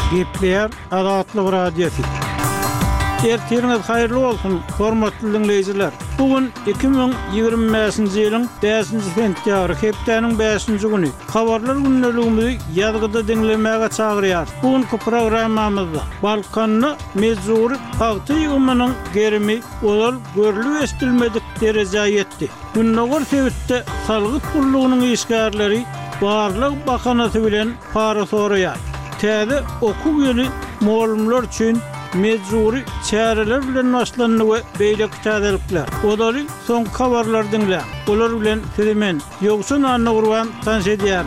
Gepler Adatlyk radiosu. Ertiriniz hayırlı olsun, hormatly dinleyijiler. Bugün 2025-nji ýylyň 5-nji sentýabry, hepdeniň 5-nji güni. Habarlar günneligimizi ýazgyda dinlemäge çagyrýar. Bugünkü programmamyzda Balkanyny mejburi paýty ýygymynyň gerimi olar görülip estilmedik derejä ýetdi. Günnäger sebäpde salgyt pullugynyň işgärleri barlyk bakanasy bilen para soraýar. Täze okuw ýyly muallimler üçin mejburi çäreler bilen başlandy we beýle täzelikler. Olary soňky habarlar dinle. Olar bilen Feremen ýoksun anna gurban tanş edýär.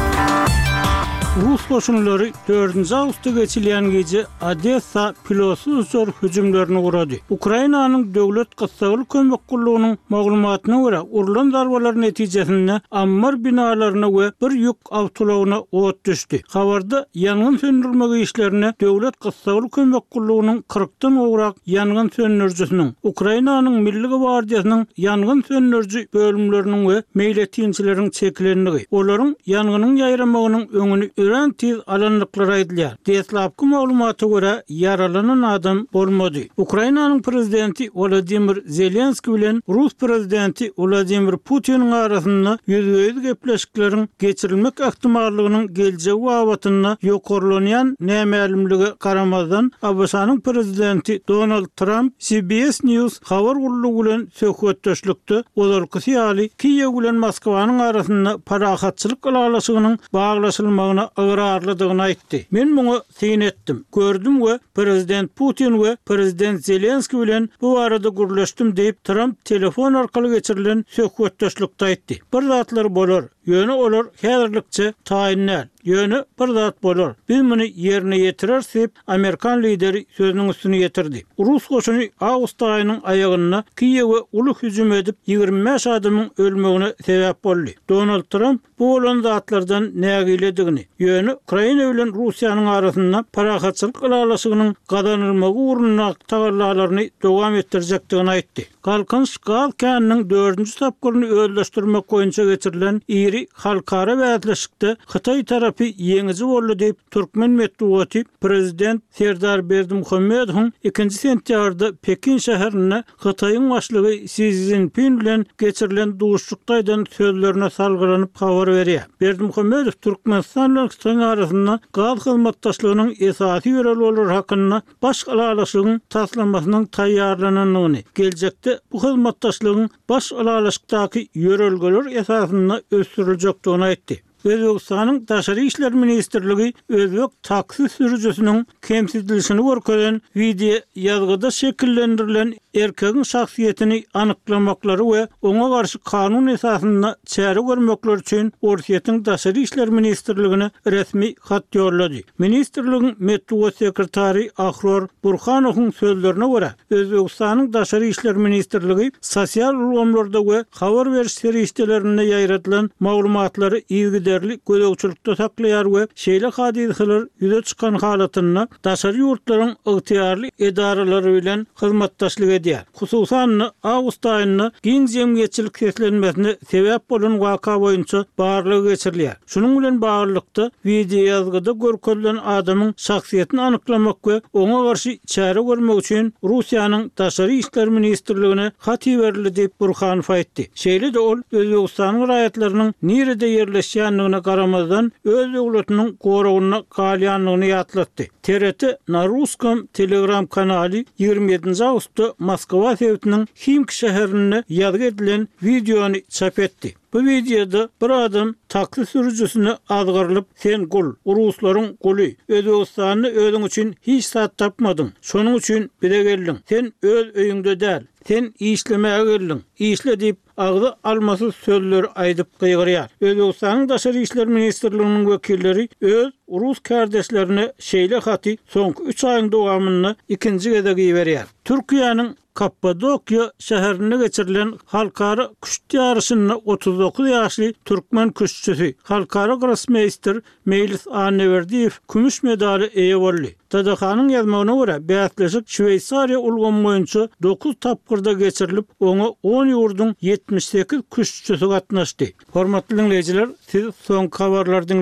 Rus koşunları 4. Ağustos geçilen gece Odessa pilotsuz hüjümlerini uğradı. Ukrayna'nın döwlet gysgalyk kömek gullugynyň maglumatyna görä, urulan darbalar netijesinde ammar binalarına we bir ýük awtolagyna ot düşdi. Habarda ýangyn söndürme işlerine döwlet gysgalyk kömek gullugynyň 40-dan ograk ýangyn söndürjüsiniň, Ukrayna'nın Milli Gwardiýasynyň ýangyn söndürjü bölümleriniň we meýletinçileriň çekilenligi, olaryň ýangynyn ýaýramagynyň öňüni ören tiz alanlıklara aýdylýar. Deslapky maglumaty görä yaralanan adam bolmady. Ukraynanyň prezidenti Volodymyr Zelenski bilen Rus prezidenti Vladimir Putin arasynda ýüzüňiz gepleşikleriň geçirilmek ähtimallygynyň geljegi wabatynda ýokarlanýan nämelimligi garamazdan Abşanyň prezidenti Donald Trump CBS News habar gullugy bilen söhbetdeşlikde olarky ýaly Kiýew bilen Moskwanyň arasynda parahatçylyk alalaşygynyň baglaşylmagyna ıgrarlydygyny aýtdy. Men muňa syn etdim. Gördüm we prezident Putin we prezident Zelenski bilen bu arada gürleşdim diýip Trump telefon arkaly geçirilen söhbetdeşlikde aýtdy. Bir zatlar bolar. Ýöne olar häzirlikçe taýinler. Ýöne bir zat bolar. Biz muny ýerine ýetirersek, Amerikan lideri sözüniň üstüne ýetirdi. Rus goşuny awgust aýynyň aýagyna Kiýewe uly hüjüm edip 25 adamyň ölmegine sebäp boldy. Donald Trump bu bolan zatlardan nägiledigini, ýöne Ukraina bilen Russiýanyň arasynda parahatçylyk alalaşygynyň gadanylmagy urunna tagarlalaryny dowam etdirjekdigini aýtdy. Galkynç gaz käniniň 4-nji tapgyryny öldürmek boýunça geçirilen iri halkara bäzleşikde Hytaý tarapy ýeňizi boldy diýip Türkmen medeniýeti prezident Serdar Berdimuhammedowyň 2-nji sentýarda Pekin şäherine Hytaýyň başlygy Xi Jinping bilen geçirilen duşlukdaýdan sözlerine salgylanyp habar berýär. Berdimuhammedow Türkmenistanlyň arasynda gaz hyzmatdaşlygynyň esasy ýöreleri hakynda baş alalaşygyň taslamasynyň taýýarlananyny, geljekde bu hyzmatdaşlygyň baş alalaşykdaky ýörelgeler esasynda ösdüriljekdigini aýtdy. Özbekistanyň Daşary işler ministrligi özbek taksi sürücüsiniň kemsizligini görkezlen video ýazgyda şekillendirilen erkegiň şahsiýetini anyklamaklary we oňa garşy kanun esasynda çäre görmekler üçin Orsiýetiň Daşary işler ministrligine resmi hat ýollady. Ministrligiň medeniýet sekretary Ahror Burhanowyň sözlerine görä, Özbekistanyň Daşary işler ministrligi sosial ulgamlarda we habar beriş serişdelerinde ýaýratylan maglumatlary ýygyderli gödöwçülükde saklaýar we şeýle hadiseler ýüze çykan halatyna daşary ýurtlaryň ygtyýarly edaralary bilen hyzmatdaşlyk edýär. Hususan awgust aýyny giň jemgyýetçilik keslenmesine sebäp bolan waka boýunça barlygy geçirilýär. Şunuň bilen baglykda video ýazgyda görkezlen adamyň şahsiýetini anyklamak we oňa garşy çäre görmek üçin Russiýanyň Daşary işler ministrligine hat berildi diýip Burhanow aýtdy. Şeýle-de ol Özbekistanyň raýatlarynyň nirede ýerleşýänligine garamazdan öz döwletiniň goragyna galýanlygyny ýatlatdy. TRT na Ruskom Telegram kanaly 27 awgustda Moskwa şäheriniň Ximki şäherine ýazgy edilen videony çap etdi. Bu videoda bir adam taksi sürücüsüne azgarlyp sen gul, Ruslaryň guly, Özbekistanyny özüň üçin hiç sat tapmadyň. Şonuň üçin bire geldiň. Sen öz öýüňde däl. Sen işlemäge geldiň. İşle diýip agdy almasy sözler aýdyp gygyrýar. Özbekistanyň Daşary işler ministrliginiň wekilleri öz Rus kardeşlerine şeýle haty soňky 3 aýyň dowamyny ikinji gede giýberýär. Türkiýanyň Kappadokya şäherine geçirilen halkara küşti yarışyna 39 ýaşly türkmen küşçüsi halkara grossmeister Mejlis Anneverdiýew kümüş medali eýe boldy. Tadahanyň ýazmagyna görä, bätleşik Şweýsariýa ulgamy boýunça 9 tapgyrda geçirilip, oňa 10 ýurdun 78 küşçüsi gatnaşdy. Hormatly dinleýijiler, siz soňky habarlardan